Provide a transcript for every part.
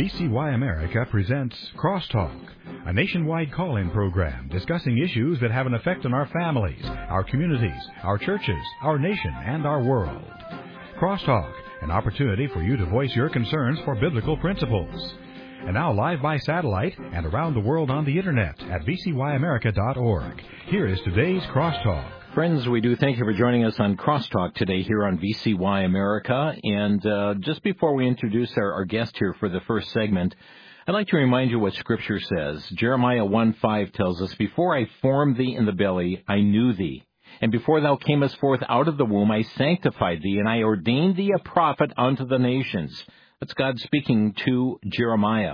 VCY America presents Crosstalk, a nationwide call-in program discussing issues that have an effect on our families, our communities, our churches, our nation, and our world. Crosstalk, an opportunity for you to voice your concerns for biblical principles. And now live by satellite and around the world on the Internet at vcyamerica.org. Here is today's Crosstalk. Friends, we do thank you for joining us on Crosstalk today here on VCY America. And just before we introduce our guest here for the first segment, I'd like to remind you what Scripture says. Jeremiah 1:5 tells us, "Before I formed thee in the belly, I knew thee. And before thou camest forth out of the womb, I sanctified thee, and I ordained thee a prophet unto the nations." That's God speaking to Jeremiah.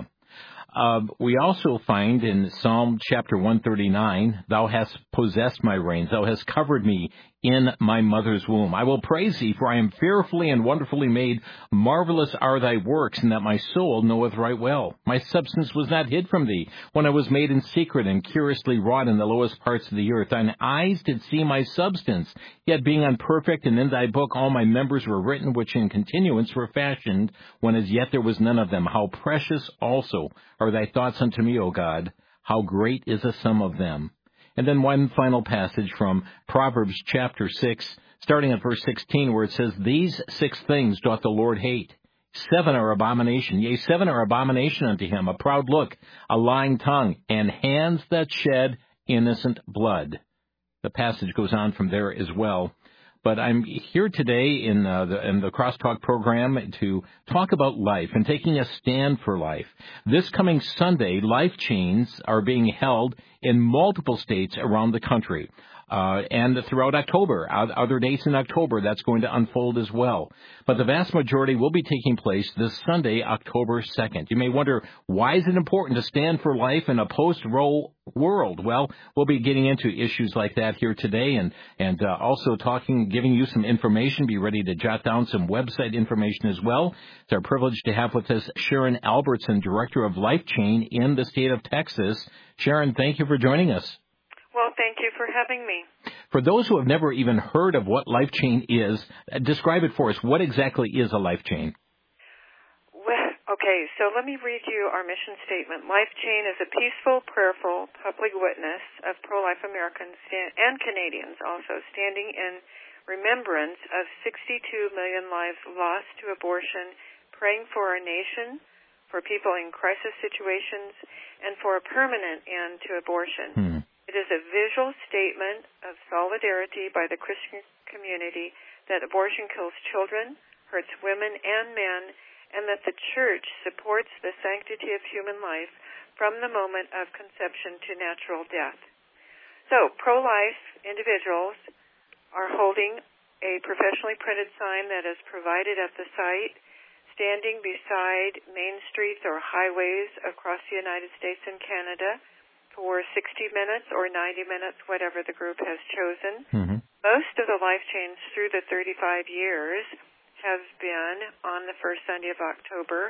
We also find in Psalm chapter 139, "Thou hast possessed my reins, thou hast covered me in my mother's womb. I will praise thee, for I am fearfully and wonderfully made. Marvelous are thy works, and that my soul knoweth right well. My substance was not hid from thee, when I was made in secret and curiously wrought in the lowest parts of the earth. Thine eyes did see my substance, yet being unperfect, and in thy book all my members were written, which in continuance were fashioned, when as yet there was none of them. How precious also are thy thoughts unto me, O God! How great is the sum of them!" And then one final passage from Proverbs chapter 6, starting at verse 16, where it says, "These 6 things doth the Lord hate. 7 are abomination. Yea, 7 are abomination unto him: a proud look, a lying tongue, and hands that shed innocent blood." The passage goes on from there as well. But I'm here today in the Crosstalk program to talk about life and taking a stand for life. This coming Sunday, Life Chains are being held in multiple states around the country. And throughout October, other dates in October, that's going to unfold as well. But the vast majority will be taking place this Sunday, October 2nd. You may wonder, why is it important to stand for life in a post-Roe world? Well, we'll be getting into issues like that here today and also giving you some information. Be ready to jot down some website information as well. It's our privilege to have with us Sharon Albertson, Director of Life Chain in the state of Texas. Sharon, thank you for joining us. Well, thank you for having me. For those who have never even heard of what Life Chain is, describe it for us. What exactly is a Life Chain? Well, okay, so let me read you our mission statement. Life Chain is a peaceful, prayerful, public witness of pro-life Americans and Canadians also standing in remembrance of 62 million lives lost to abortion, praying for our nation, for people in crisis situations, and for a permanent end to abortion. It is a visual statement of solidarity by the Christian community that abortion kills children, hurts women and men, and that the Church supports the sanctity of human life from the moment of conception to natural death. So, pro-life individuals are holding a professionally printed sign that is provided at the site, standing beside main streets or highways across the United States and Canada for 60 minutes or 90 minutes, whatever the group has chosen. Most of the Life Chains through the 35 years have been on the first Sunday of October.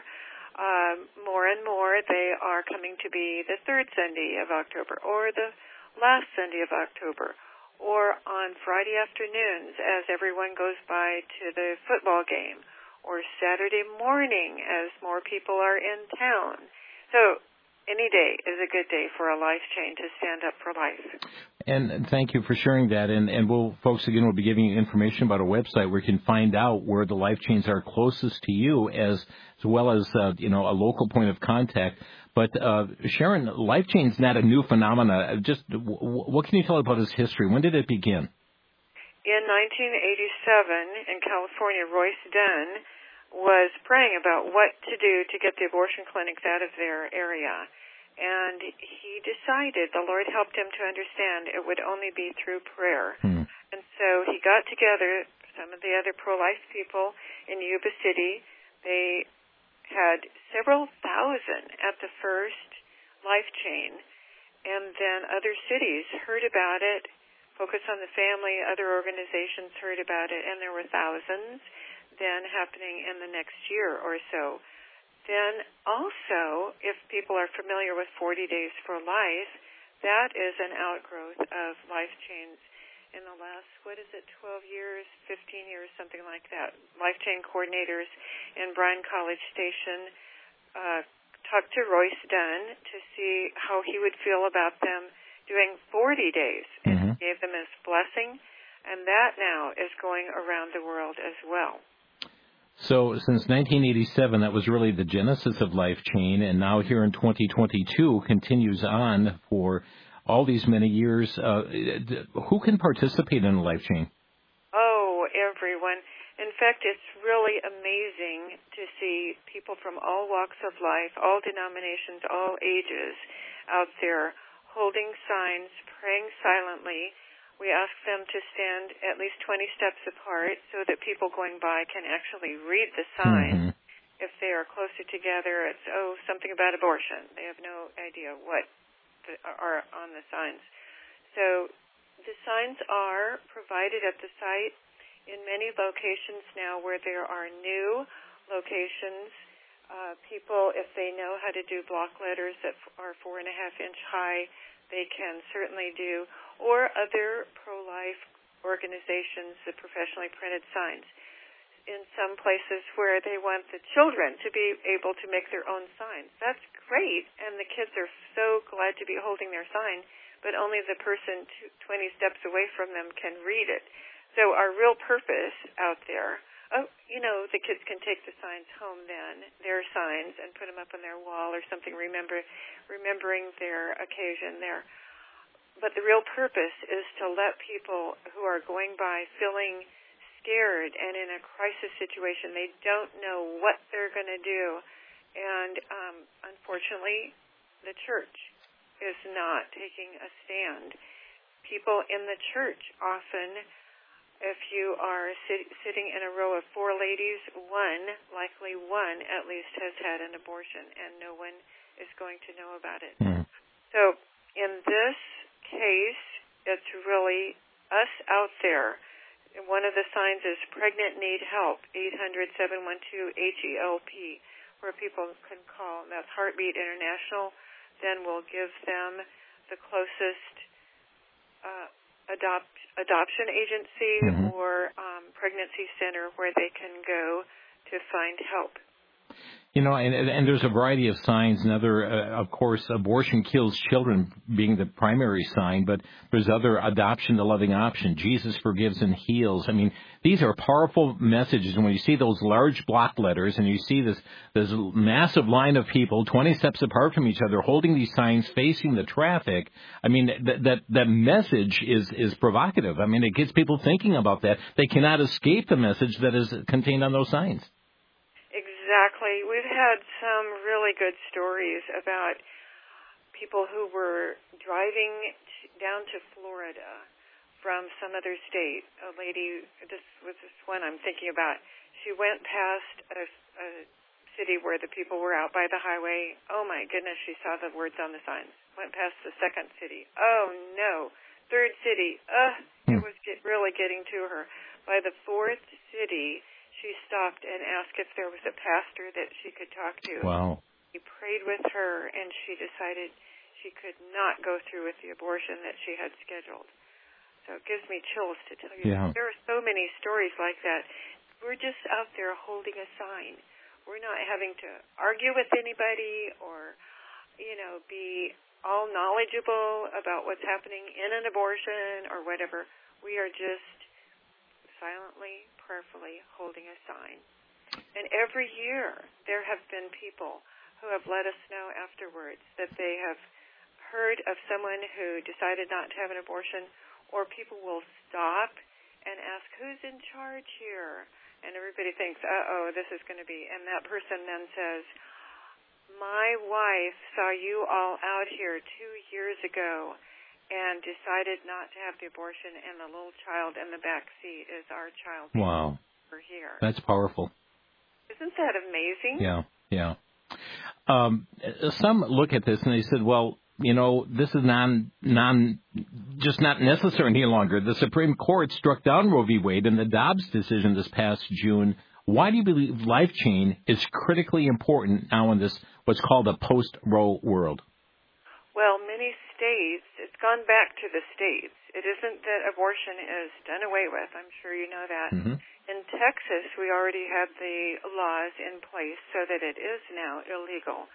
More and more, they are coming to be the third Sunday of October or the last Sunday of October or on Friday afternoons as everyone goes by to the football game or Saturday morning as more people are in town. So any day is a good day for a Life Chain to stand up for life. And thank you for sharing that. And folks, we'll be giving you information about a website where you can find out where the Life Chains are closest to you, as well as a local point of contact. But Sharon, Life Chain's not a new phenomena. Just what can you tell about its history? When did it begin? In 1987, in California, Royce Dunn was praying about what to do to get the abortion clinics out of their area. And he decided, the Lord helped him to understand, it would only be through prayer. And so he got together some of the other pro-life people in Yuba City. They had several thousand at the first Life Chain. And then other cities heard about it, Focus on the Family, other organizations heard about it, and there were thousands then happening in the next year or so. Then also, if people are familiar with 40 Days for Life, that is an outgrowth of Life Chains in the last, 12 years, 15 years, something like that. Life Chain coordinators in Bryan College Station talked to Royce Dunn to see how he would feel about them doing 40 days, and gave them his blessing, and that now is going around the world as well. So since 1987, that was really the genesis of Life Chain, and now here in 2022 continues on for all these many years. Who can participate in Life Chain? Oh, everyone. In fact, it's really amazing to see people from all walks of life, all denominations, all ages out there holding signs, praying silently. We ask them to stand at least 20 steps apart so that people going by can actually read the sign. If they are closer together, it's, something about abortion. They have no idea what are on the signs. So the signs are provided at the site in many locations now where there are new locations. People, if they know how to do block letters that are 4.5-inch high, they can certainly do, or other pro-life organizations, the professionally printed signs. In some places where they want the children to be able to make their own signs. That's great, and the kids are so glad to be holding their sign, but only the person 20 steps away from them can read it. So our real purpose out there, the kids can take the signs home then, their signs, and put them up on their wall or something, remembering their occasion there. But the real purpose is to let people who are going by feeling scared and in a crisis situation, they don't know what they're going to do. And unfortunately, the church is not taking a stand. People in the church often, if you are sitting in a row of 4 ladies, likely one at least has had an abortion, and no one is going to know about it. So in this case, it's really us out there. One of the signs is Pregnant Need Help, 800-712-HELP, where people can call. That's Heartbeat International. Then we'll give them the closest adoption agency or pregnancy center where they can go to find help. And there's a variety of signs. Another, of course, abortion kills children being the primary sign, but there's other adoption, the loving option. Jesus forgives and heals. I mean, these are powerful messages. And when you see those large block letters and you see this massive line of people 20 steps apart from each other holding these signs facing the traffic, I mean, that message is provocative. I mean, it gets people thinking about that. They cannot escape the message that is contained on those signs. Exactly. We've had some really good stories about people who were driving down to Florida from some other state. A lady, this was this one I'm thinking about, she went past a city where the people were out by the highway. Oh, my goodness, she saw the words on the signs. Went past the second city. Oh, no. Third city. It was really getting to her. By the fourth city, she stopped and asked if there was a pastor that she could talk to. Wow. He prayed with her, and she decided she could not go through with the abortion that she had scheduled. So it gives me chills to tell you. Yeah. There are so many stories like that. We're just out there holding a sign. We're not having to argue with anybody or, be all knowledgeable about what's happening in an abortion or whatever. We are just silently, prayerfully holding a sign. And every year there have been people who have let us know afterwards that they have heard of someone who decided not to have an abortion, or people will stop and ask, who's in charge here? And everybody thinks, this is going to be. And that person then says, my wife saw you all out here 2 years ago and decided not to have the abortion, and the little child in the back seat is our child. Wow. We're here. That's powerful. Isn't that amazing? Yeah. Some look at this and they said, well, this is just not necessary any longer. The Supreme Court struck down Roe v. Wade in the Dobbs decision this past June. Why do you believe Life Chain is critically important now in this, what's called a post-Roe world? Well, many states, it's gone back to the states. It isn't that abortion is done away with. I'm sure you know that. In Texas, we already have the laws in place so that it is now illegal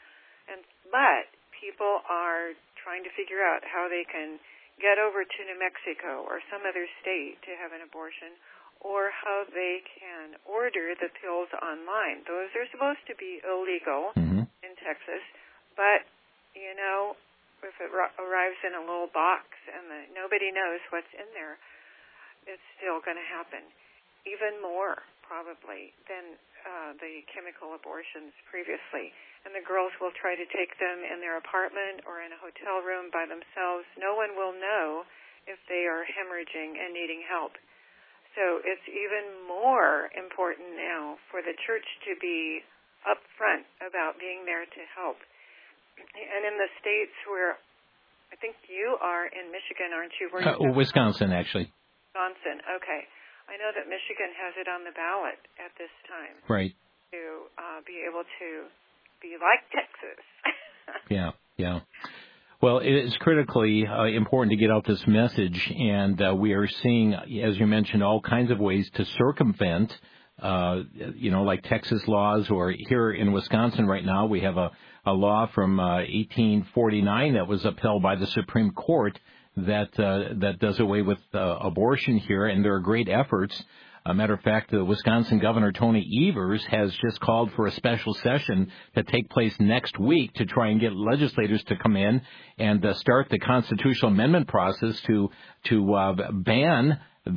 But people are trying to figure out how they can get over to New Mexico or some other state to have an abortion, or how they can order the pills online. Those are supposed to be illegal in Texas, but, you know, if it arrives in a little box and nobody knows what's in there, it's still going to happen. Even more, probably, than the chemical abortions previously. And the girls will try to take them in their apartment or in a hotel room by themselves. No one will know if they are hemorrhaging and needing help. So it's even more important now for the church to be upfront about being there to help. And in the states where, I think you are in Michigan, aren't you? Wisconsin, actually. Wisconsin, okay. I know that Michigan has it on the ballot at this time. Right. To be able to be like Texas. Yeah. Well, it is critically important to get out this message, and we are seeing, as you mentioned, all kinds of ways to circumvent, like Texas laws, or here in Wisconsin right now we have a law from 1849 that was upheld by the Supreme Court that does away with abortion here, and there are great efforts. A matter of fact, the Wisconsin Governor Tony Evers has just called for a special session to take place next week to try and get legislators to come in and start the constitutional amendment process to ban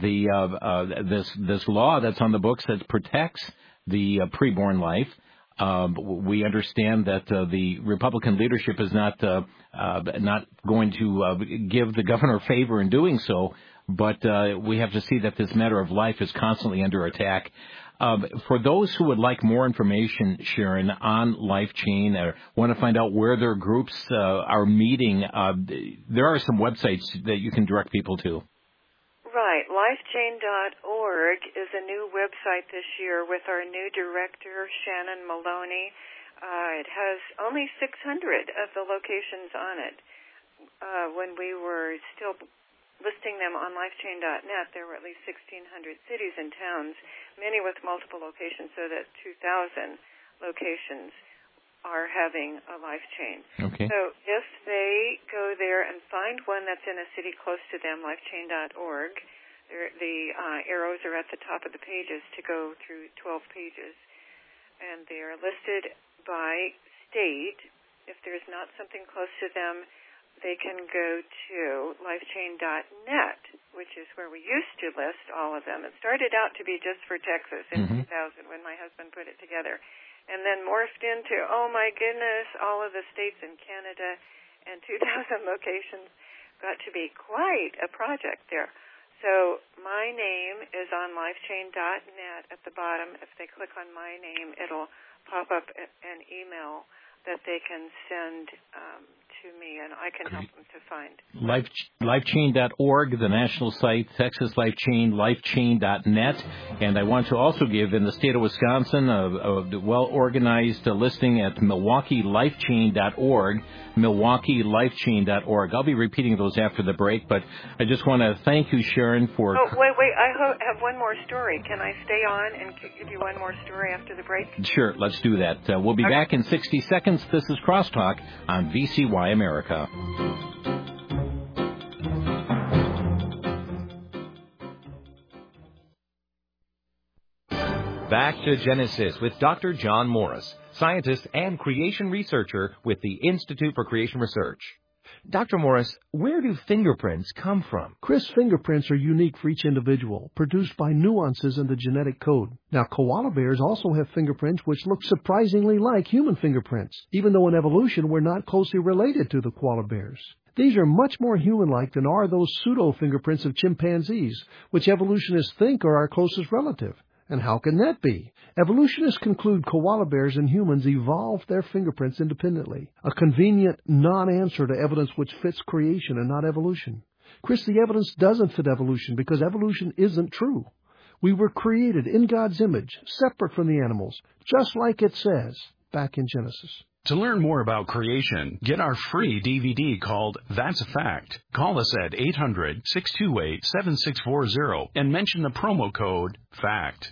this law that's on the books that protects the preborn life. We understand that the Republican leadership is not going to give the governor a favor in doing so. But we have to see that this matter of life is constantly under attack. For those who would like more information, Sharon, on LifeChain, or want to find out where their groups are meeting, there are some websites that you can direct people to. Right. LifeChain.org is a new website this year with our new director, Shannon Maloney. It has only 600 of the locations on it. When we were still listing them on LifeChain.net, there were at least 1,600 cities and towns, many with multiple locations, so that 2,000 locations are having a LifeChain. Okay. So if they go there and find one that's in a city close to them, LifeChain.org, the arrows are at the top of the pages to go through 12 pages, and they are listed by state. If there's not something close to them, they can go to LifeChain.net, which is where we used to list all of them. It started out to be just for Texas in 2000 when my husband put it together, and then morphed into, oh my goodness, all of the states in Canada and 2,000 locations. Got to be quite a project there. So my name is on LifeChain.net at the bottom. If they click on my name, it'll pop up an email that they can send to me, and I can help them to find. LifeChain.org, the national site, Texas LifeChain, LifeChain.net. And I want to also give, in the state of Wisconsin, a well-organized listing at MilwaukeeLifeChain.org, MilwaukeeLifeChain.org. I'll be repeating those after the break, but I just want to thank you, Sharon, for... Oh, wait, I have one more story. Can I stay on and give you one more story after the break? Sure, let's do that. We'll be back in 60 seconds. This is Crosstalk on VCY America. Back to Genesis with Dr. John Morris, scientist and creation researcher with the Institute for Creation Research. Dr. Morris, where do fingerprints come from? Chris, fingerprints are unique for each individual, produced by nuances in the genetic code. Now, koala bears also have fingerprints which look surprisingly like human fingerprints, even though in evolution we're not closely related to the koala bears. These are much more human-like than are those pseudo-fingerprints of chimpanzees, which evolutionists think are our closest relative. And how can that be? Evolutionists conclude koala bears and humans evolved their fingerprints independently, a convenient non-answer to evidence which fits creation and not evolution. Chris, the evidence doesn't fit evolution because evolution isn't true. We were created in God's image, separate from the animals, just like it says back in Genesis. To learn more about creation, get our free DVD called That's a Fact. Call us at 800-628-7640 and mention the promo code FACT.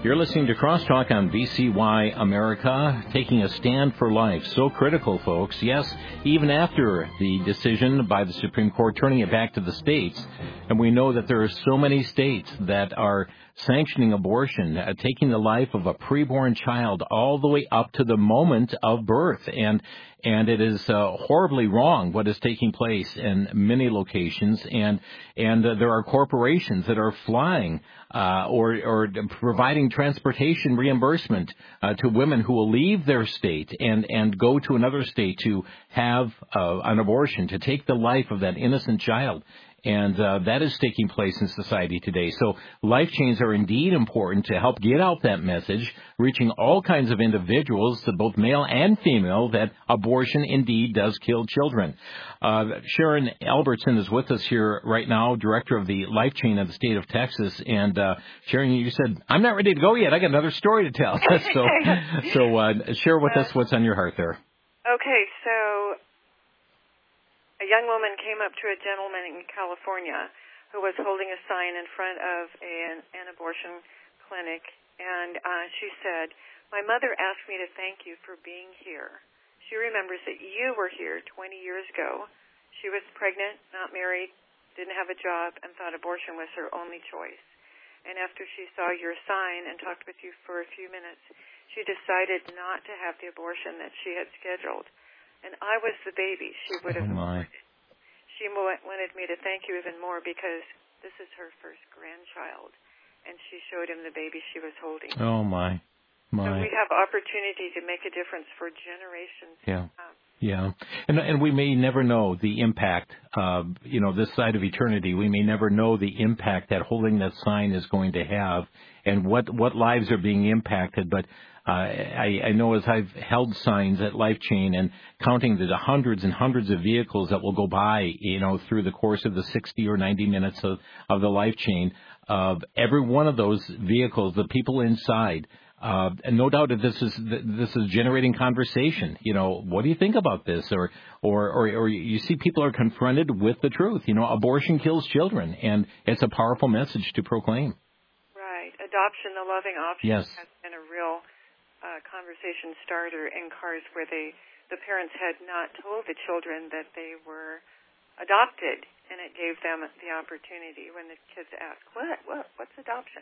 You're listening to Crosstalk on VCY America, taking a stand for life. So critical, folks. Yes, even after the decision by the Supreme Court turning it back to the states, and we know that there are so many states that are sanctioning abortion, taking the life of a preborn child all the way up to the moment of birth. And it is horribly wrong what is taking place in many locations. And there are corporations that are flying or providing transportation reimbursement to women who will leave their state and go to another state to have an abortion, to take the life of that innocent child. And that is taking place in society today. So life chains are indeed important to help get out that message, reaching all kinds of individuals, both male and female, that abortion indeed does kill children. Sharon Albertson is with us here right now, director of the Life Chain of the state of Texas. And Sharon, you said, I'm not ready to go yet. I got another story to tell. so share with us what's on your heart there. Okay, so a young woman came up to a gentleman in California who was holding a sign in front of an abortion clinic, and she said, "My mother asked me to thank you for being here. She remembers that you were here 20 years ago. She was pregnant, not married, didn't have a job, and thought abortion was her only choice. And after she saw your sign and talked with you for a few minutes, she decided not to have the abortion that she had scheduled. And I was the baby she would have aborted. She wanted me to thank you even more because this is her first grandchild, and she showed him the baby she was holding." Oh, my. So we have opportunity to make a difference for generations to come. Yeah. And we may never know the impact, this side of eternity. We may never know the impact that holding that sign is going to have and what lives are being impacted. But I know as I've held signs at Life Chain and counting the hundreds and hundreds of vehicles that will go by, through the course of the 60 or 90 minutes of the Life Chain, every one of those vehicles, the people inside, and no doubt that this is generating conversation. What do you think about this? Or you see people are confronted with the truth. Abortion kills children, and it's a powerful message to proclaim. Right. Adoption, the loving option, yes, has been a real conversation starter in cars where the parents had not told the children that they were adopted, and it gave them the opportunity when the kids ask, what's adoption?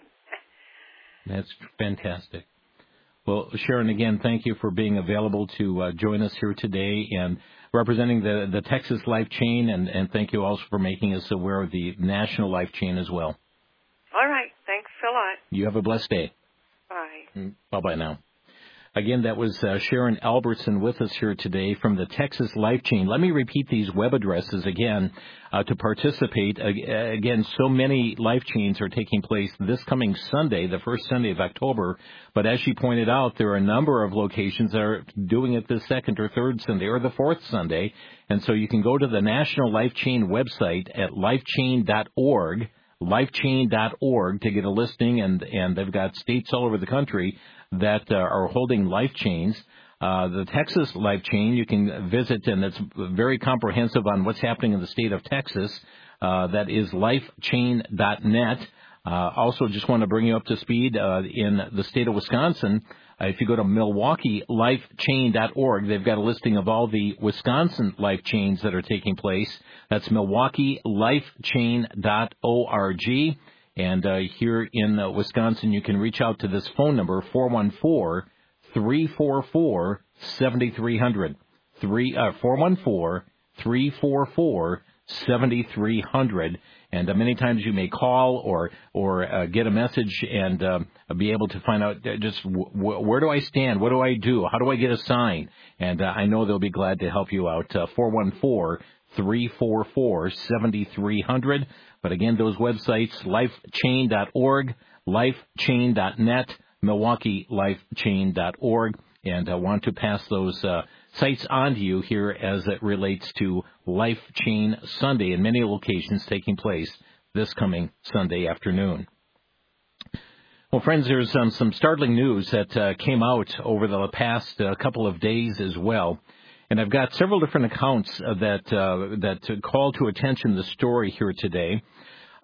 That's fantastic. Well, Sharon, again, thank you for being available to join us here today and representing the Texas Life Chain, and thank you also for making us aware of the National Life Chain as well. All right. Thanks a lot. You have a blessed day. Bye. Bye-bye now. Again, that was Sharon Albertson with us here today from the Texas Life Chain. Let me repeat these web addresses again to participate. Again, so many Life Chains are taking place this coming Sunday, the first Sunday of October. But as she pointed out, there are a number of locations that are doing it the second or third Sunday or the fourth Sunday. And so you can go to the National Life Chain website at lifechain.org. lifechain.org to get a listing, and they've got states all over the country that are holding life chains. The Texas Life Chain, you can visit, and it's very comprehensive on what's happening in the state of Texas. That is lifechain.net. Also, just want to bring you up to speed in the state of Wisconsin. If you go to MilwaukeeLifeChain.org, they've got a listing of all the Wisconsin life chains that are taking place. That's MilwaukeeLifeChain.org. And here in Wisconsin, you can reach out to this phone number, 414-344-7300. 414-344-7300. And many times you may call or get a message and be able to find out just where do I stand? What do I do? How do I get a sign? And I know they'll be glad to help you out. 414-344-7300. But again, those websites, lifechain.org, lifechain.net, MilwaukeeLifeChain.org. And I want to pass those sites on to you here as it relates to Life Chain Sunday in many locations taking place this coming Sunday afternoon. Well, friends, there's some startling news that came out over the past couple of days as well. And I've got several different accounts that call to attention the story here today.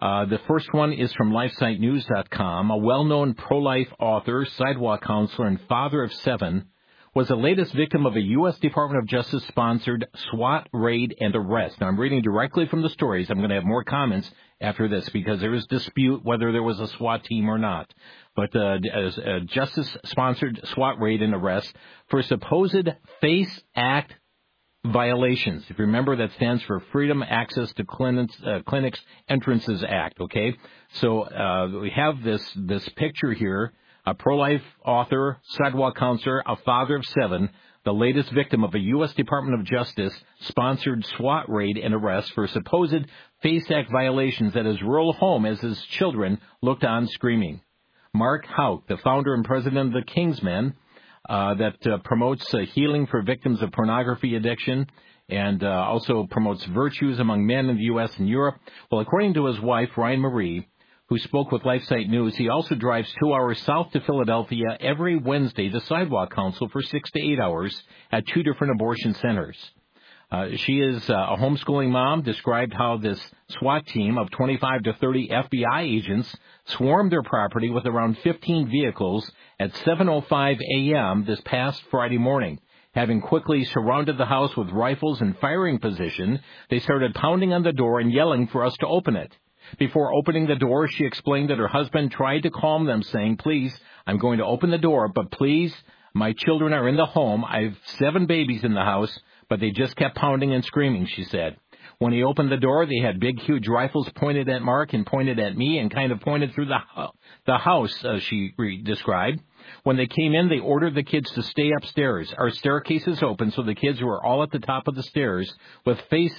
The first one is from LifeSiteNews.com. A well-known pro-life author, sidewalk counselor, and father of 7 was the latest victim of a U.S. Department of Justice-sponsored SWAT raid and arrest. Now, I'm reading directly from the stories. I'm going to have more comments after this because there is dispute whether there was a SWAT team or not. But a Justice-sponsored SWAT raid and arrest for supposed FACE Act violations. If you remember, that stands for Freedom Access to Clinics Entrances Act, okay? So we have this picture here, a pro-life author, sidewalk counselor, a father of 7, the latest victim of a U.S. Department of Justice-sponsored SWAT raid and arrest for supposed FACE Act violations at his rural home as his children looked on screaming. Mark Houck, the founder and president of the Kingsmen, that promotes healing for victims of pornography addiction and also promotes virtues among men in the U.S. and Europe. Well, according to his wife, Ryan Marie, who spoke with LifeSite News, he also drives 2 hours south to Philadelphia every Wednesday to sidewalk counsel for 6 to 8 hours at 2 different abortion centers. She is a homeschooling mom, described how this SWAT team of 25 to 30 FBI agents swarmed their property with around 15 vehicles at 7:05 a.m. this past Friday morning. Having quickly surrounded the house with rifles in firing position, they started pounding on the door and yelling for us to open it. Before opening the door, she explained that her husband tried to calm them, saying, "Please, I'm going to open the door, but please, my children are in the home. I have 7 babies in the house." But they just kept pounding and screaming, she said. When he opened the door, they had big, huge rifles pointed at Mark and pointed at me and kind of pointed through the house, she described. When they came in, they ordered the kids to stay upstairs. Our staircases open, so the kids were all at the top of the stairs, which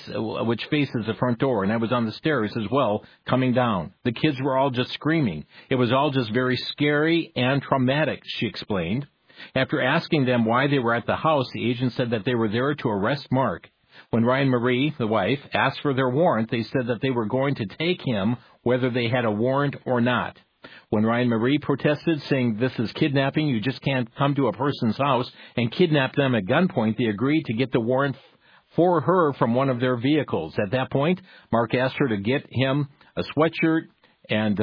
faces the front door, and I was on the stairs as well, coming down. The kids were all just screaming. It was all just very scary and traumatic, she explained. After asking them why they were at the house, the agent said that they were there to arrest Mark. When Ryan Marie, the wife, asked for their warrant, they said that they were going to take him whether they had a warrant or not. When Ryan Marie protested, saying this is kidnapping, you just can't come to a person's house and kidnap them at gunpoint, they agreed to get the warrant for her from one of their vehicles. At that point, Mark asked her to get him a sweatshirt, and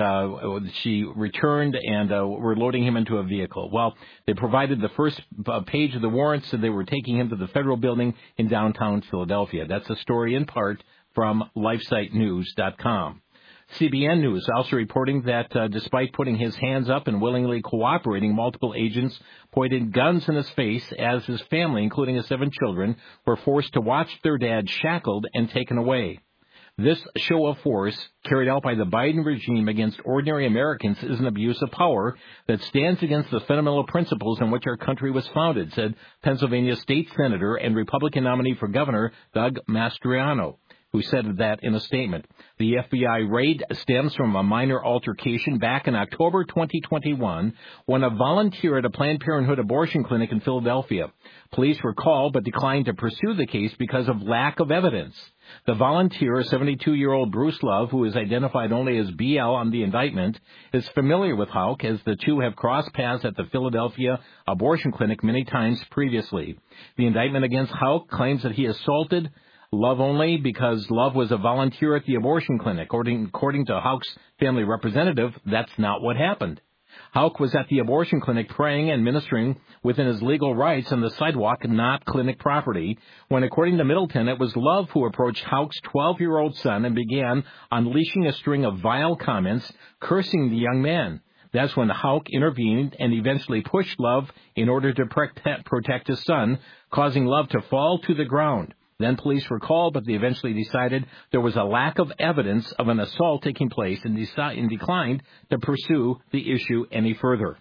she returned, and were loading him into a vehicle. Well, they provided the first page of the warrant, so they were taking him to the federal building in downtown Philadelphia. That's a story in part from LifeSiteNews.com. CBN News also reporting that despite putting his hands up and willingly cooperating, multiple agents pointed guns in his face as his family, including his 7 children, were forced to watch their dad shackled and taken away. This show of force carried out by the Biden regime against ordinary Americans is an abuse of power that stands against the fundamental principles on which our country was founded, said Pennsylvania State Senator and Republican nominee for governor Doug Mastriano, who said that in a statement. The FBI raid stems from a minor altercation back in October 2021 when a volunteer at a Planned Parenthood abortion clinic in Philadelphia. Police were called but declined to pursue the case because of lack of evidence. The volunteer, 72-year-old Bruce Love, who is identified only as BL on the indictment, is familiar with Houck as the two have crossed paths at the Philadelphia abortion clinic many times previously. The indictment against Houck claims that he assaulted Love only because Love was a volunteer at the abortion clinic. According to Houck's family representative, that's not what happened. Houck was at the abortion clinic praying and ministering within his legal rights on the sidewalk, not clinic property, when, according to Middleton, it was Love who approached Houck's 12-year-old son and began unleashing a string of vile comments, cursing the young man. That's when Houck intervened and eventually pushed Love in order to protect his son, causing Love to fall to the ground. Then police were called, but they eventually decided there was a lack of evidence of an assault taking place and declined to pursue the issue any further.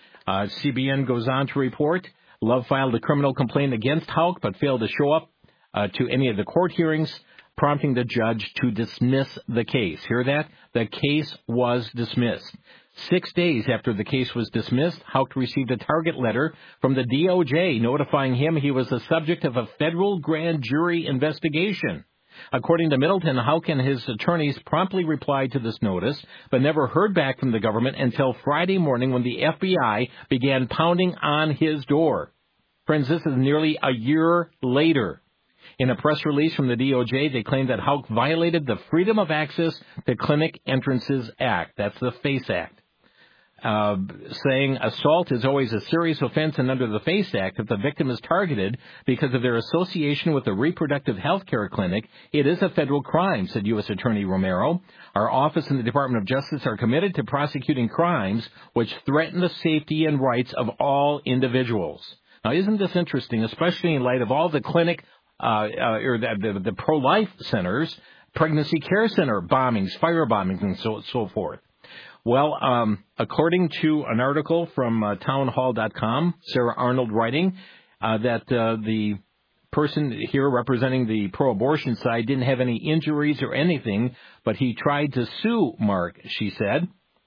CBN goes on to report Love filed a criminal complaint against Houck, but failed to show up to any of the court hearings, prompting the judge to dismiss the case. Hear that? The case was dismissed. 6 days after the case was dismissed, Houck received a target letter from the DOJ notifying him he was the subject of a federal grand jury investigation. According to Middleton, Houck and his attorneys promptly replied to this notice, but never heard back from the government until Friday morning when the FBI began pounding on his door. Friends, this is nearly a year later. In a press release from the DOJ, they claimed that Houck violated the Freedom of Access to Clinic Entrances Act. That's the FACE Act. Saying assault is always a serious offense, and under the FACE Act, if the victim is targeted because of their association with a reproductive health care clinic, it is a federal crime, said U.S. Attorney Romero. Our office and the Department of Justice are committed to prosecuting crimes which threaten the safety and rights of all individuals. Now, isn't this interesting, especially in light of all the clinic or the pro-life centers, pregnancy care center bombings, fire bombings, and so forth? Well, according to an article from townhall.com, Sarah Arnold writing that the person here representing the pro-abortion side didn't have any injuries or anything, but he tried to sue Mark, she said.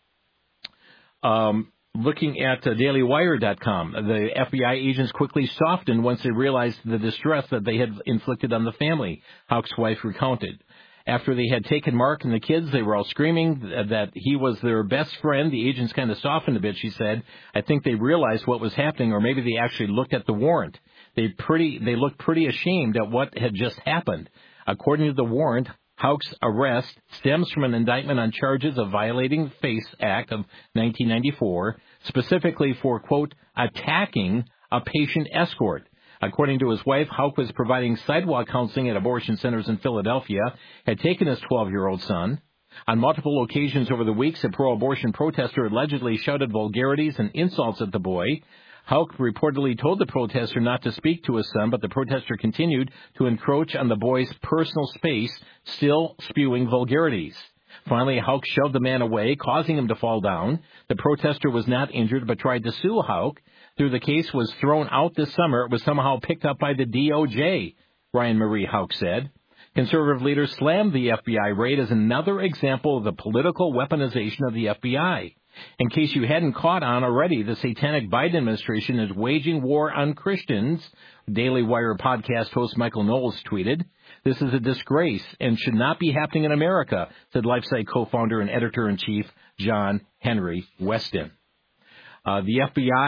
Looking at dailywire.com, the FBI agents quickly softened once they realized the distress that they had inflicted on the family, Houck's wife recounted. After they had taken Mark and the kids, they were all screaming that he was their best friend. The agents kind of softened a bit, she said. I think they realized what was happening, or maybe they actually looked at the warrant. They looked pretty ashamed at what had just happened. According to the warrant, Houck's arrest stems from an indictment on charges of violating the FACE Act of 1994, specifically for, quote, attacking a patient escort. According to his wife, Houck was providing sidewalk counseling at abortion centers in Philadelphia, had taken his 12-year-old son. On multiple occasions over the weeks, a pro-abortion protester allegedly shouted vulgarities and insults at the boy. Houck reportedly told the protester not to speak to his son, but the protester continued to encroach on the boy's personal space, still spewing vulgarities. Finally, Houck shoved the man away, causing him to fall down. The protester was not injured, but tried to sue Houck. Though the case was thrown out this summer, it was somehow picked up by the DOJ, Ryan Marie Houck said. Conservative leaders slammed the FBI raid as another example of the political weaponization of the FBI. In case you hadn't caught on already, the satanic Biden administration is waging war on Christians, Daily Wire podcast host Michael Knowles tweeted. This is a disgrace and should not be happening in America, said LifeSite co-founder and editor-in-chief John Henry Weston. The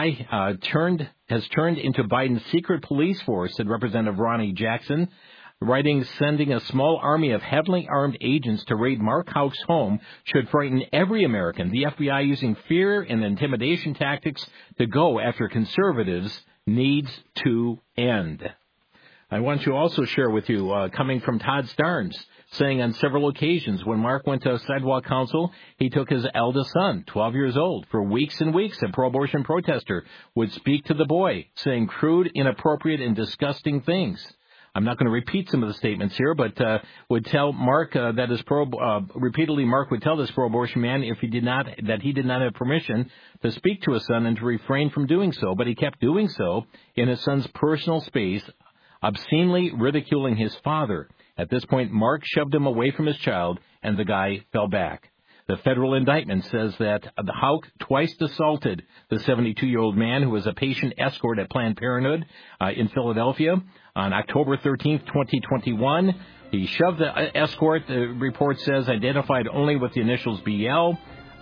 FBI has turned into Biden's secret police force, said Representative Ronnie Jackson, writing, sending a small army of heavily armed agents to raid Mark Houck's home should frighten every American. The FBI using fear and intimidation tactics to go after conservatives needs to end. I want to also share with you, coming from Todd Starnes, saying on several occasions when Mark went to sidewalk council, he took his eldest son, 12 years old. For weeks and weeks, a pro-abortion protester would speak to the boy, saying crude, inappropriate, and disgusting things. I'm not going to repeat some of the statements here, but would tell Mark repeatedly Mark would tell this pro-abortion man he did not have permission to speak to his son and to refrain from doing so, but he kept doing so in his son's personal space, obscenely ridiculing his father. At this point, Mark shoved him away from his child, and the guy fell back. The federal indictment says that Houck twice assaulted the 72-year-old man who was a patient escort at Planned Parenthood in Philadelphia. On October 13th, 2021, he shoved the escort, the report says, identified only with the initials BL,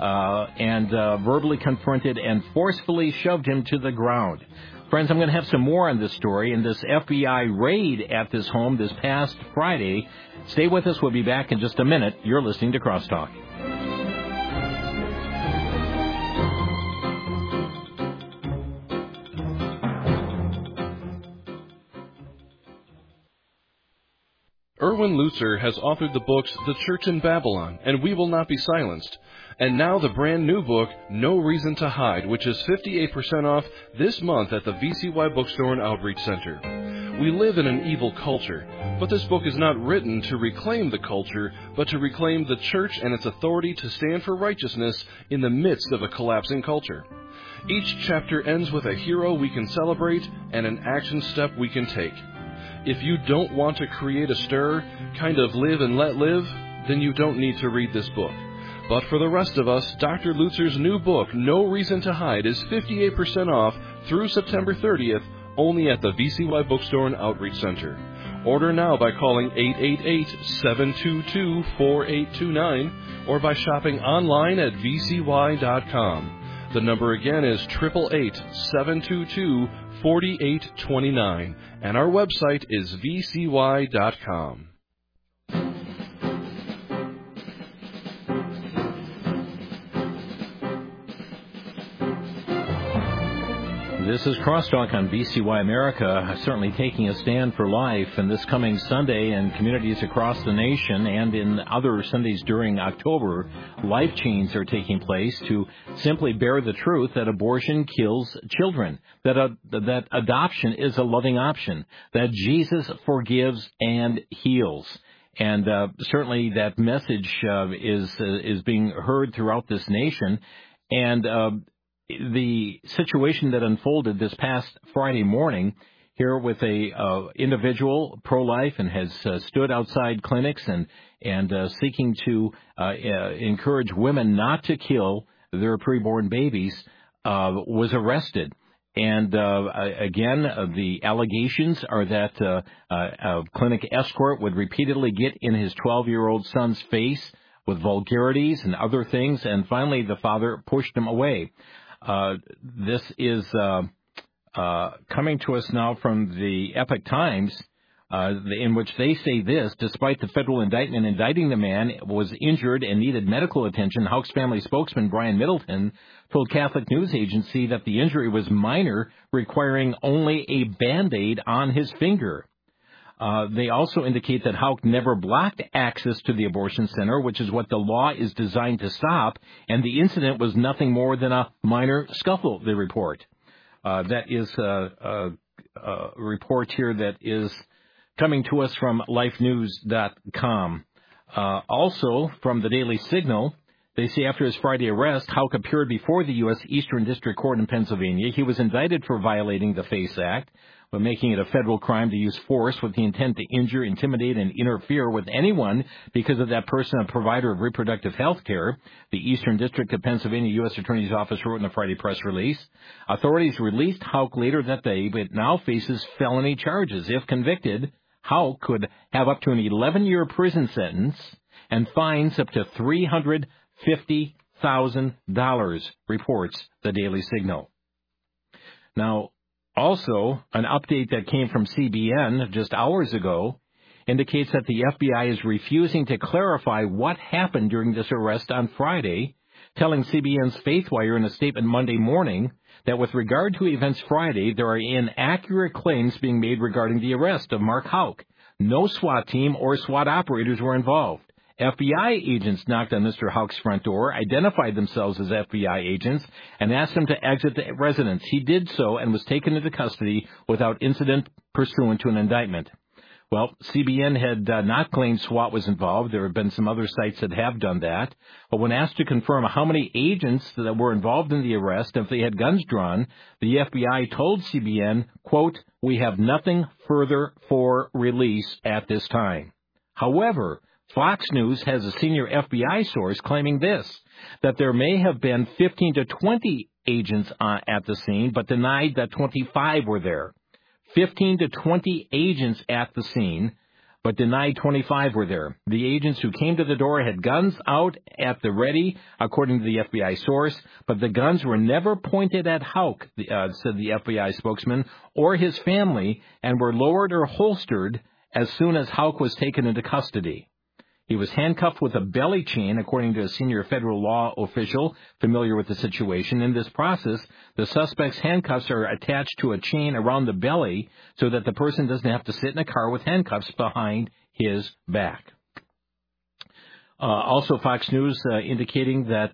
and verbally confronted and forcefully shoved him to the ground. Friends, I'm going to have some more on this story and this FBI raid at this home this past Friday. Stay with us. We'll be back in just a minute. You're listening to Crosstalk. Erwin Lutzer has authored the books The Church in Babylon and We Will Not Be Silenced, and now the brand new book, No Reason to Hide, which is 58% off this month at the VCY Bookstore and Outreach Center. We live in an evil culture, but this book is not written to reclaim the culture, but to reclaim the church and its authority to stand for righteousness in the midst of a collapsing culture. Each chapter ends with a hero we can celebrate and an action step we can take. If you don't want to create a stir, kind of live and let live, then you don't need to read this book. But for the rest of us, Dr. Lutzer's new book, No Reason to Hide, is 58% off through September 30th, only at the VCY Bookstore and Outreach Center. Order now by calling 888-722-4829 or by shopping online at vcy.com. The number again is 888-722-4829, and our website is vcy.com. This is Crosstalk on VCY America, certainly taking a stand for life. And this coming Sunday in communities across the nation and in other Sundays during October, life chains are taking place to simply bear the truth that abortion kills children, that adoption is a loving option, that Jesus forgives and heals. And certainly that message is being heard throughout this nation. And the situation that unfolded this past Friday morning here with a individual pro-life and has stood outside clinics and seeking to encourage women not to kill their preborn babies was arrested. And again, the allegations are that a clinic escort would repeatedly get in his 12-year-old son's face with vulgarities and other things, and finally the father pushed him away. This is coming to us now from the Epoch Times, in which they say this: despite the federal indictment indicting the man was injured and needed medical attention, Houck's family spokesman Brian Middleton told Catholic News Agency that the injury was minor, requiring only a Band-Aid on his finger. They also indicate that Houck never blocked access to the abortion center, which is what the law is designed to stop, and the incident was nothing more than a minor scuffle, they report. That is a report here that is coming to us from lifenews.com. Also, from the Daily Signal, they say after his Friday arrest, Houck appeared before the U.S. Eastern District Court in Pennsylvania. He was indicted for violating the FACE Act, but making it a federal crime to use force with the intent to injure, intimidate, and interfere with anyone because of that person a provider of reproductive health care, the Eastern District of Pennsylvania U.S. Attorney's Office wrote in a Friday press release. Authorities released Houck later that day, but now faces felony charges. If convicted, Houck could have up to an 11-year prison sentence and fines up to $350,000, reports the Daily Signal. Now, also, an update that came from CBN just hours ago indicates that the FBI is refusing to clarify what happened during this arrest on Friday, telling CBN's Faithwire in a statement Monday morning that with regard to events Friday, there are inaccurate claims being made regarding the arrest of Mark Houck. No SWAT team or SWAT operators were involved. FBI agents knocked on Mr. Houck's front door, identified themselves as FBI agents, and asked him to exit the residence. He did so and was taken into custody without incident pursuant to an indictment. Well, CBN had not claimed SWAT was involved. There have been some other sites that have done that. But when asked to confirm how many agents that were involved in the arrest, if they had guns drawn, the FBI told CBN, quote, "We have nothing further for release at this time." However, Fox News has a senior FBI source claiming this, that there may have been 15 to 20 agents at the scene, but denied that 25 were there. 15 to 20 agents at the scene, but denied 25 were there. The agents who came to the door had guns out at the ready, according to the FBI source, but the guns were never pointed at Houck, said the FBI spokesman, or his family, and were lowered or holstered as soon as Houck was taken into custody. He was handcuffed with a belly chain, according to a senior federal law official familiar with the situation. In this process, the suspect's handcuffs are attached to a chain around the belly so that the person doesn't have to sit in a car with handcuffs behind his back. Also, Fox News indicating that,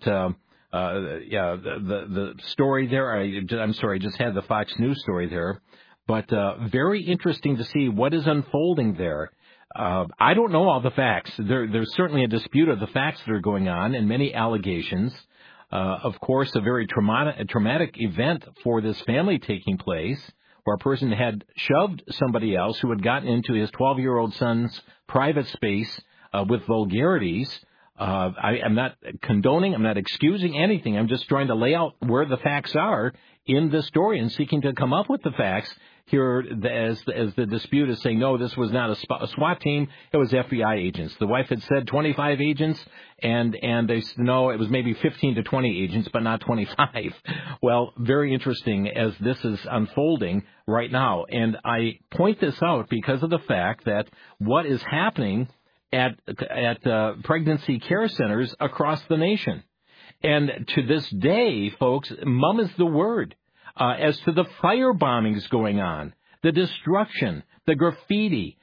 the story there, I'm sorry, I just had the Fox News story there, but very interesting to see what is unfolding there. I don't know all the facts. There's certainly a dispute of the facts that are going on and many allegations. Of course, a very traumatic event for this family taking place, where a person had shoved somebody else who had gotten into his 12-year-old son's private space with vulgarities. I'm not condoning, I'm not excusing anything. I'm just trying to lay out where the facts are in this story and seeking to come up with the facts here as the dispute is saying, no, this was not a SWAT team, it was FBI agents. The wife had said 25 agents, and they said, no, it was maybe 15 to 20 agents, but not 25. Well, very interesting as this is unfolding right now. And I point this out because of the fact that what is happening at pregnancy care centers across the nation. And to this day, folks, mom is the word. As to the fire bombings going on, the destruction, the graffiti,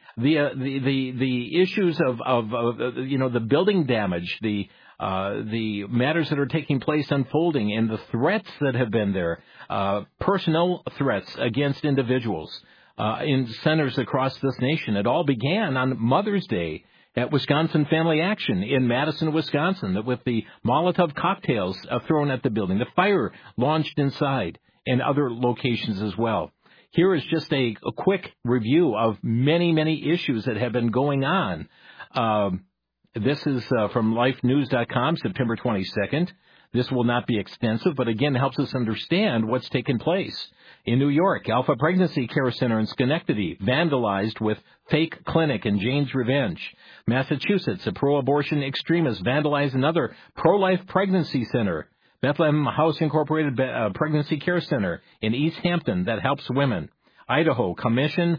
the issues of the building damage, the matters that are taking place unfolding, and the threats that have been there, personal threats against individuals in centers across this nation. It all began on Mother's Day at Wisconsin Family Action in Madison, Wisconsin, with the Molotov cocktails thrown at the building, the fire launched inside, and other locations as well. Here is just a quick review of many, many issues that have been going on. This is from lifenews.com, September 22nd. This will not be extensive, but again helps us understand what's taken place. In New York, Alpha Pregnancy Care Center in Schenectady vandalized with fake clinic and Jane's revenge. Massachusetts, a pro-abortion extremist vandalized another pro-life pregnancy center. Bethlehem House Incorporated Pregnancy Care Center in East Hampton that helps women. Idaho, Compassion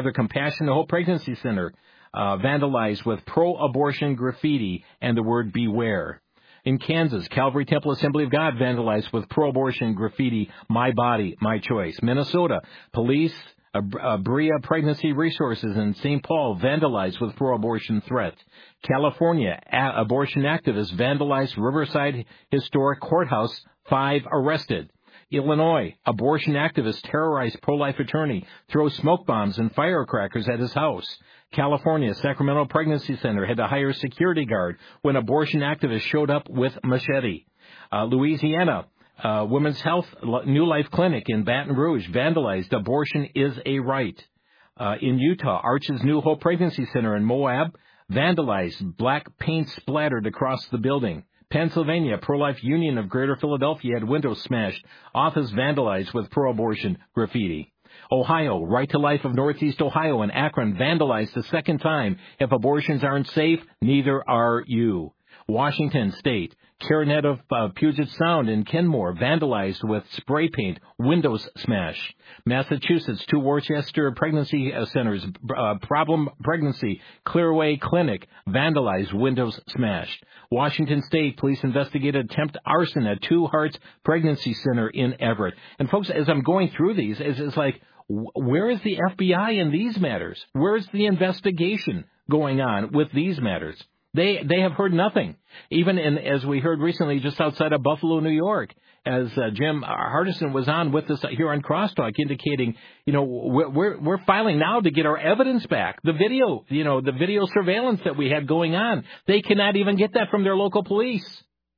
Hope Pregnancy Center vandalized with pro-abortion graffiti and the word beware. In Kansas, Calvary Temple Assembly of God vandalized with pro-abortion graffiti, my body, my choice. Minnesota, police, Bria Pregnancy Resources in St. Paul vandalized with pro-abortion threat. California, abortion activists vandalized Riverside Historic Courthouse, 5 arrested. Illinois, abortion activists terrorized pro-life attorney, throw smoke bombs and firecrackers at his house. California, Sacramento Pregnancy Center had to hire security guard when abortion activists showed up with machete. Louisiana, Women's Health New Life Clinic in Baton Rouge vandalized abortion is a right. In Utah, Arches New Hope Pregnancy Center in Moab vandalized, black paint splattered across the building. Pennsylvania, Pro-Life Union of Greater Philadelphia had windows smashed, office vandalized with pro-abortion graffiti. Ohio, Right to Life of Northeast Ohio and Akron vandalized a second time. If abortions aren't safe, neither are you. Washington State, CareNet of Puget Sound in Kenmore vandalized with spray paint, windows smashed. Massachusetts, 2 Worcester Pregnancy Centers, Problem Pregnancy, Clearway Clinic vandalized, windows smashed. Washington State Police investigated attempt arson at 2 Hearts Pregnancy Center in Everett. And folks, as I'm going through these, it's like, where is the FBI in these matters? Where's the investigation going on with these matters? They have heard nothing. Even as we heard recently just outside of Buffalo, New York, as Jim Hardison was on with us here on Crosstalk, indicating, we're filing now to get our evidence back. The video, the video surveillance that we had going on, they cannot even get that from their local police.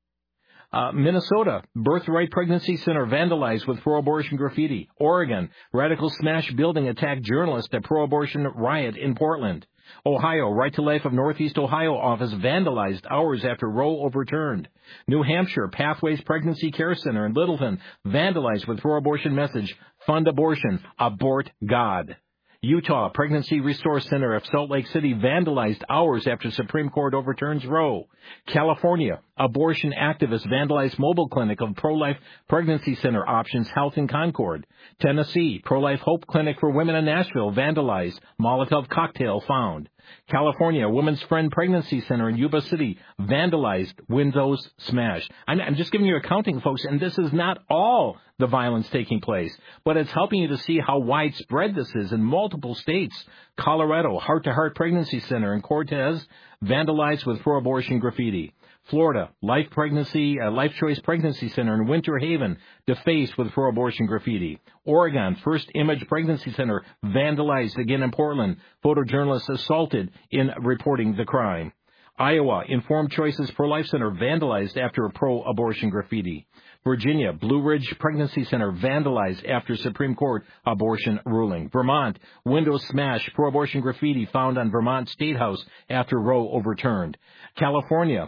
Minnesota, Birthright Pregnancy Center vandalized with pro-abortion graffiti. Oregon, radical smash building attacked journalist at pro-abortion riot in Portland. Ohio, Right to Life of Northeast Ohio office vandalized hours after Roe overturned. New Hampshire, Pathways Pregnancy Care Center in Littleton vandalized with pro-abortion message, fund abortion, abort God. Utah, Pregnancy Resource Center of Salt Lake City vandalized hours after Supreme Court overturns Roe. California, abortion activists vandalized mobile clinic of Pro-Life Pregnancy Center Options Health in Concord. Tennessee, Pro-Life Hope Clinic for Women in Nashville vandalized, Molotov cocktail found. California, Women's Friend Pregnancy Center in Yuba City vandalized, windows smashed. I'm just giving you a counting, folks, and this is not all the violence taking place, but it's helping you to see how widespread this is in multiple states. Colorado, Heart to Heart Pregnancy Center in Cortez vandalized with pro-abortion graffiti. Florida, Life Choice Pregnancy Center in Winter Haven defaced with pro-abortion graffiti. Oregon, First Image Pregnancy Center vandalized again in Portland. Photojournalists assaulted in reporting the crime. Iowa, Informed Choices Pro-Life Center vandalized after a pro-abortion graffiti. Virginia, Blue Ridge Pregnancy Center vandalized after Supreme Court abortion ruling. Vermont, windows smashed, pro-abortion graffiti found on Vermont State House after Roe overturned. California,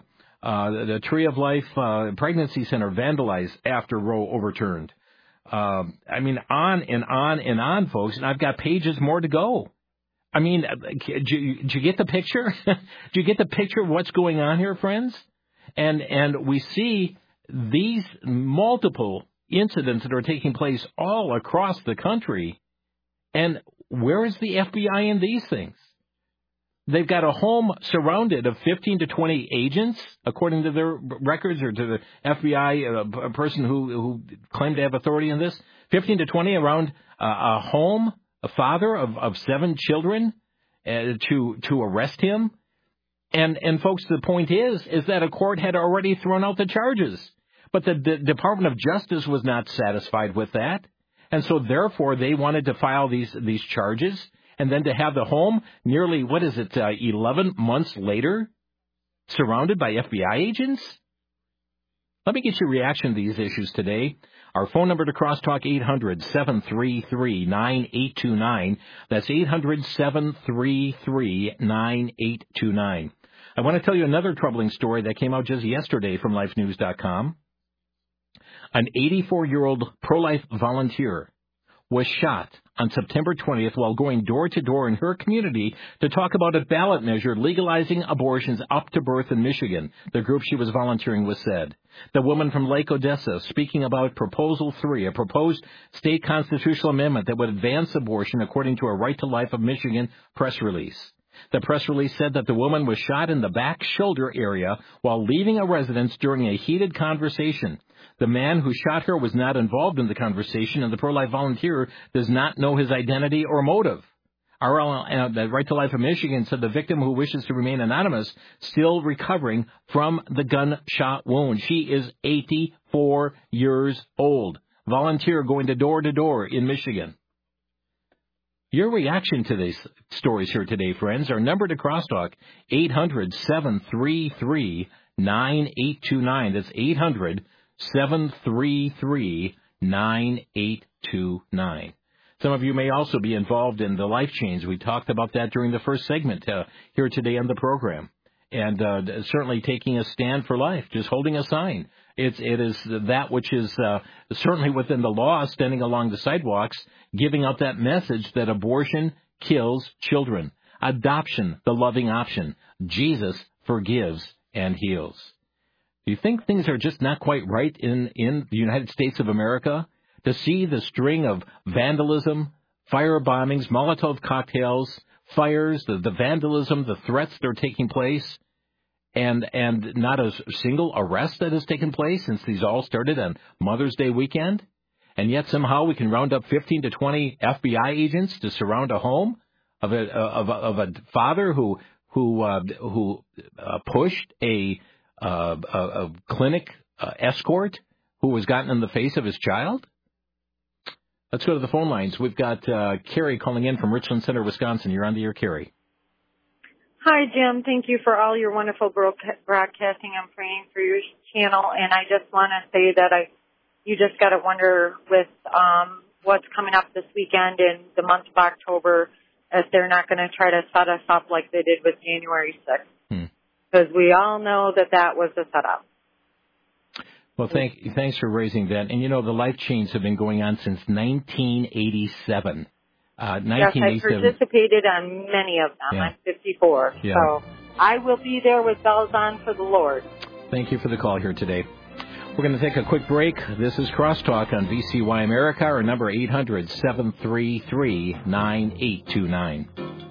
The Tree of Life Pregnancy Center vandalized after Roe overturned. I mean, on and on and on, folks, and I've got pages more to go. I mean, did you get the picture? Do you get the picture of what's going on here, friends? And we see these multiple incidents that are taking place all across the country. And where is the FBI in these things? They've got a home surrounded of 15 to 20 agents, according to their records, or to the FBI, a person who claimed to have authority in this. 15 to 20 around a home, a father of 7 children, to arrest him. And folks, the point is that a court had already thrown out the charges. But the Department of Justice was not satisfied with that. And so, therefore, they wanted to file these charges. And then to have the home nearly, 11 months later, surrounded by FBI agents? Let me get your reaction to these issues today. Our phone number to Crosstalk, 800-733-9829. That's 800-733-9829. I want to tell you another troubling story that came out just yesterday from LifeNews.com. An 84-year-old pro-life volunteer was shot on September 20th while going door-to-door in her community to talk about a ballot measure legalizing abortions up to birth in Michigan, the group she was volunteering with said. The woman from Lake Odessa speaking about Proposal 3, a proposed state constitutional amendment that would advance abortion according to a Right to Life of Michigan press release. The press release said that the woman was shot in the back shoulder area while leaving a residence during a heated conversation. The man who shot her was not involved in the conversation, and the pro-life volunteer does not know his identity or motive. The Right to Life of Michigan said the victim, who wishes to remain anonymous, still recovering from the gunshot wound. She is 84 years old. Volunteer going to door in Michigan. Your reaction to these stories here today, friends. Our number to Crosstalk, 800-733-9829. That's 800-733-9829. Some of you may also be involved in the life change. We talked about that during the first segment here today on the program. And certainly taking a stand for life, just holding a sign. It is that which is certainly within the law, standing along the sidewalks, giving out that message that abortion kills children. Adoption, the loving option. Jesus forgives and heals. Do you think things are just not quite right in the United States of America? To see the string of vandalism, fire bombings, Molotov cocktails, fires, the vandalism, the threats that are taking place, and not a single arrest that has taken place since these all started on Mother's Day weekend, and yet somehow we can round up 15 to 20 FBI agents to surround a home of a father who pushed a clinic escort who was gotten in the face of his child. Let's go to the phone lines. We've got Carrie calling in from Richland Center, Wisconsin. You're on the air, Carrie. Hi, Jim. Thank you for all your wonderful broadcasting. I'm praying for your channel, and I just want to say that you just got to wonder with what's coming up this weekend in the month of October if they're not going to try to set us up like they did with January 6th. Because we all know that was a setup. Well, thanks for raising that. And, the life change have been going on since 1987. Yes, I participated on many of them. Yeah. I'm 54. Yeah. So I will be there with bells on for the Lord. Thank you for the call here today. We're going to take a quick break. This is Crosstalk on VCY America. Our number 800-733-9829.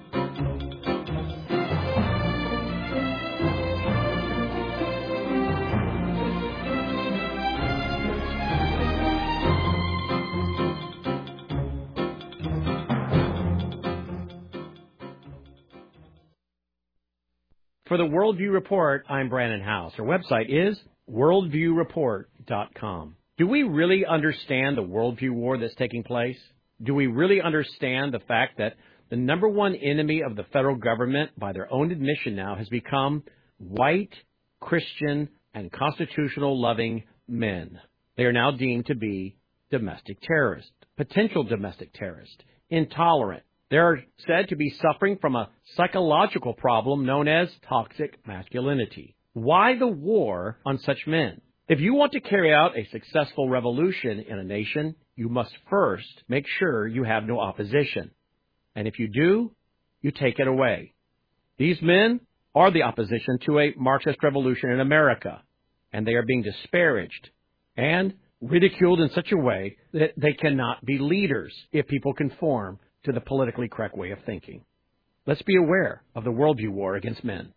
For the Worldview Report, I'm Brandon House. Our website is worldviewreport.com. Do we really understand the worldview war that's taking place? Do we really understand the fact that the number one enemy of the federal government, by their own admission now, has become white, Christian, and constitutional-loving men? They are now deemed to be domestic terrorists, potential domestic terrorists, intolerant. They are said to be suffering from a psychological problem known as toxic masculinity. Why the war on such men? If you want to carry out a successful revolution in a nation, you must first make sure you have no opposition. And if you do, you take it away. These men are the opposition to a Marxist revolution in America, and they are being disparaged and ridiculed in such a way that they cannot be leaders if people conform to the politically correct way of thinking. Let's be aware of the worldview war against men.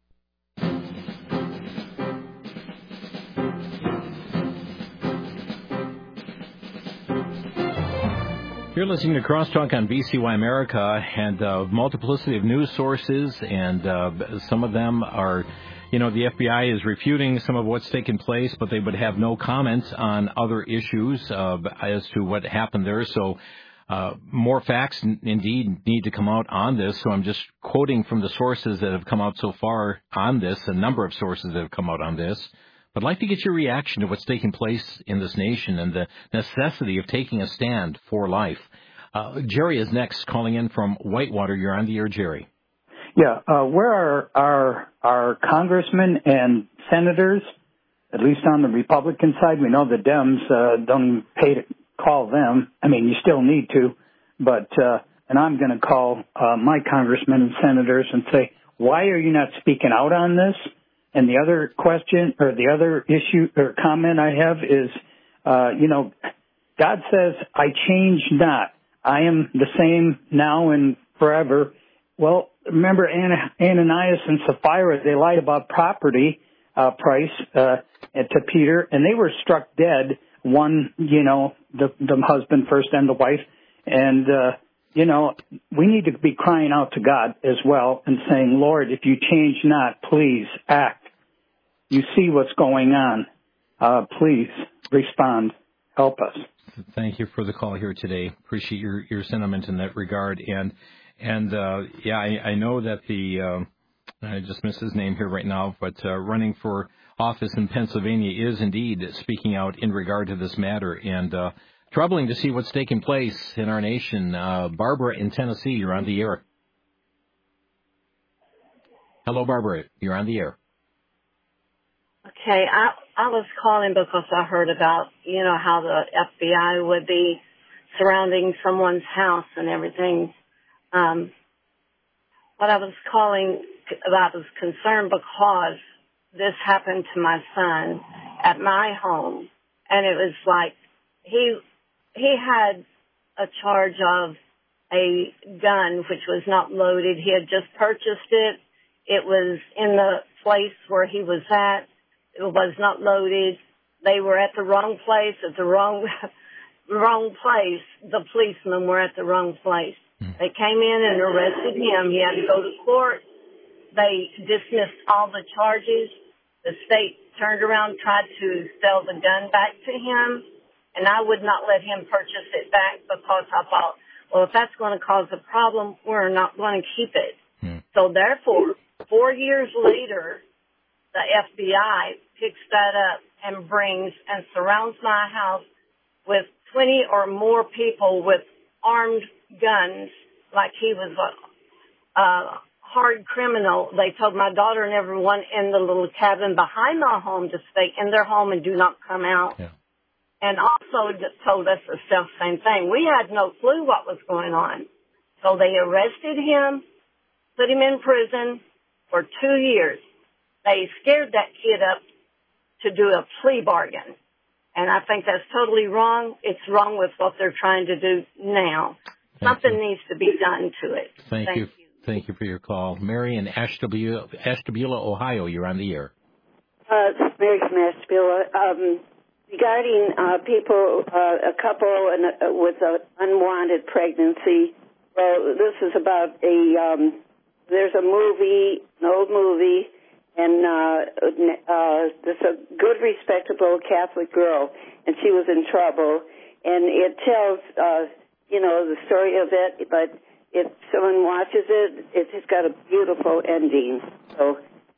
You're listening to Crosstalk on VCY America, and multiplicity of news sources, and some of them are, the FBI is refuting some of what's taken place, but they would have no comments on other issues as to what happened there. So more facts indeed need to come out on this. So I'm just quoting from the sources that have come out so far on this, a number of sources that have come out on this. I'd like to get your reaction to what's taking place in this nation and the necessity of taking a stand for life. Jerry is next, calling in from Whitewater. You're on the air, Jerry. Yeah, where are our congressmen and senators, at least on the Republican side? We know the Dems don't even pay to call them. I mean, you still need to, but and I'm going to call my congressmen and senators and say, why are you not speaking out on this? And the other question, or the other issue or comment I have is, God says, I change not. I am the same now and forever. Well, remember Ananias and Sapphira, they lied about property price to Peter, and they were struck dead, one, the husband first and the wife. And, we need to be crying out to God as well and saying, Lord, if you change not, please act. You see what's going on. Please respond. Help us. Thank you for the call here today. Appreciate your sentiment in that regard. And I know that I just missed his name here right now, but running for office in Pennsylvania is indeed speaking out in regard to this matter. And troubling to see what's taking place in our nation. Barbara in Tennessee, you're on the air. Hello, Barbara. You're on the air. Okay, I was calling because I heard about, how the FBI would be surrounding someone's house and everything. What I was calling about was concerned because this happened to my son at my home, and it was like he had a charge of a gun which was not loaded. He had just purchased it. It was in the place where he was at. It was not loaded. They were at the wrong place, at the wrong place. The policemen were at the wrong place. They came in and arrested him. He had to go to court. They dismissed all the charges. The state turned around, tried to sell the gun back to him, and I would not let him purchase it back because I thought, well, if that's going to cause a problem, we're not going to keep it. So therefore, 4 years later, the FBI picks that up and brings and surrounds my house with 20 or more people with armed guns like he was a hard criminal. They told my daughter and everyone in the little cabin behind our home to stay in their home and do not come out. Yeah. And also told us the same thing. We had no clue what was going on. So they arrested him, put him in prison for 2 years. They scared that kid up to do a plea bargain. And I think that's totally wrong. It's wrong with what they're trying to do now. Something needs to be done to it. Thank you. Thank you for your call. Mary in Ashtabula, Ohio, you're on the air. This is Mary from Ashtabula. Regarding people, a couple with an unwanted pregnancy, well, this is about there's a movie, an old movie, and there's a good, respectable Catholic girl, and she was in trouble. And it tells, the story of it, but if someone watches it, it's got a beautiful ending. So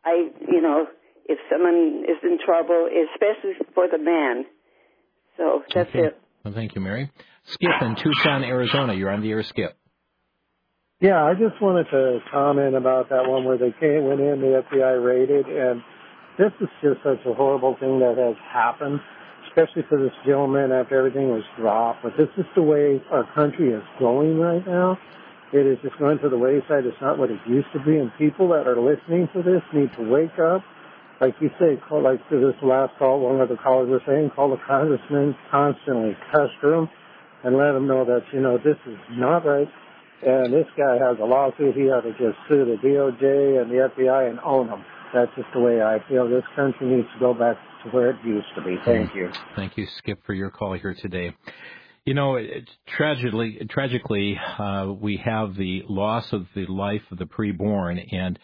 if someone is in trouble, especially for the man. So that's it. Well, thank you, Mary. Skip in Tucson, Arizona. You're on the air, Skip. Yeah, I just wanted to comment about that one where they went in, the FBI raided, and this is just such a horrible thing that has happened, especially for this gentleman after everything was dropped. But this is the way our country is going right now. It is just going to the wayside. It's not what it used to be. And people that are listening to this need to wake up. Like you say, call, like to this last call, one of the callers was saying, call the congressman constantly, pester him, and let him know that, this is not right. And this guy has a lawsuit. He ought to just sue the DOJ and the FBI and own them. That's just the way I feel. This country needs to go back to where it used to be. Thank you. Thank you, Skip, for your call here today. Tragically, we have the loss of the life of the preborn,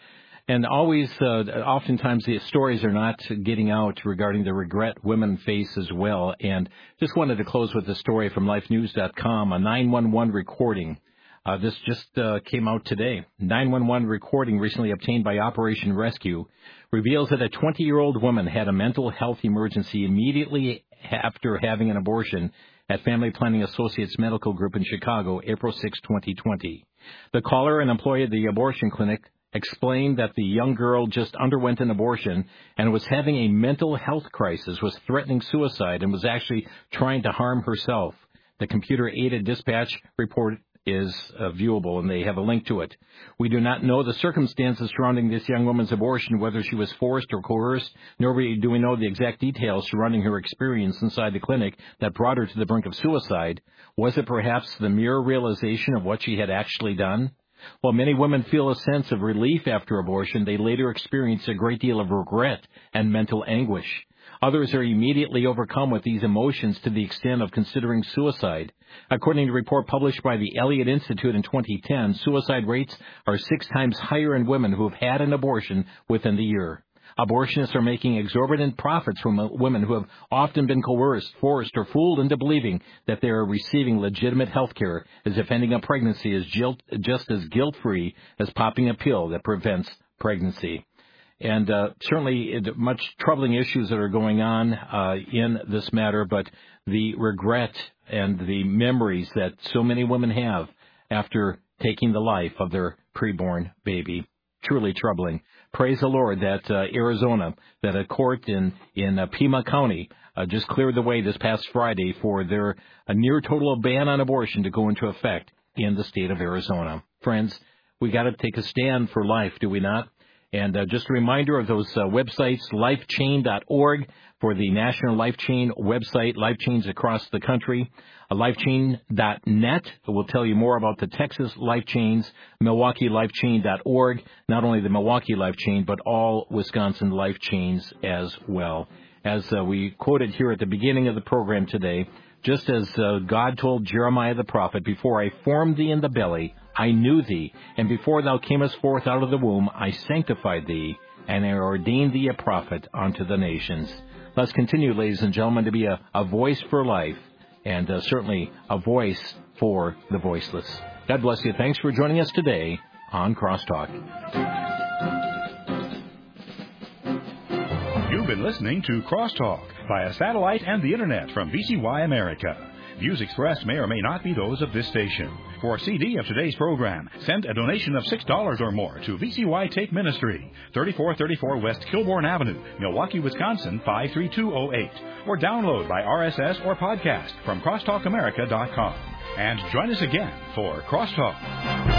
and always, oftentimes the stories are not getting out regarding the regret women face as well. And just wanted to close with a story from LifeNews.com, a 911 recording. This just came out today. 911 recording recently obtained by Operation Rescue reveals that a 20-year-old woman had a mental health emergency immediately after having an abortion at Family Planning Associates Medical Group in Chicago, April 6, 2020. The caller, an employee of the abortion clinic, explained that the young girl just underwent an abortion and was having a mental health crisis, was threatening suicide, and was actually trying to harm herself. The computer-aided dispatch report is viewable, and they have a link to it. We do not know the circumstances surrounding this young woman's abortion, whether she was forced or coerced, nor do we know the exact details surrounding her experience inside the clinic that brought her to the brink of suicide. Was it perhaps the mere realization of what she had actually done? While many women feel a sense of relief after abortion, they later experience a great deal of regret and mental anguish. Others are immediately overcome with these emotions to the extent of considering suicide. According to a report published by the Elliott Institute in 2010, suicide rates are 6 times higher in women who have had an abortion within the year. Abortionists are making exorbitant profits from women who have often been coerced, forced, or fooled into believing that they are receiving legitimate health care, as if ending a pregnancy is just as guilt-free as popping a pill that prevents pregnancy. And certainly much troubling issues that are going on in this matter, but the regret and the memories that so many women have after taking the life of their preborn baby. Truly troubling. Praise the Lord that Arizona, that a court in Pima County just cleared the way this past Friday for a near total ban on abortion to go into effect in the state of Arizona. Friends, we got to take a stand for life, do we not? And just a reminder of those websites, lifechain.org for the National Life Chain website, Life Chains across the country. Lifechain.net will tell you more about the Texas Life Chains, MilwaukeeLifeChain.org, not only the Milwaukee Life Chain, but all Wisconsin Life Chains as well. As we quoted here at the beginning of the program today, just as God told Jeremiah the prophet, before I formed thee in the belly, I knew thee, and before thou camest forth out of the womb, I sanctified thee, and I ordained thee a prophet unto the nations. Let's continue, ladies and gentlemen, to be a voice for life, and certainly a voice for the voiceless. God bless you. Thanks for joining us today on Crosstalk. You've been listening to Crosstalk via satellite and the Internet from VCY America. Views expressed may or may not be those of this station. For a CD of today's program, send a donation of $6 or more to VCY Take Ministry, 3434 West Kilbourne Avenue, Milwaukee, Wisconsin, 53208. Or download by RSS or podcast from crosstalkamerica.com. And join us again for Crosstalk.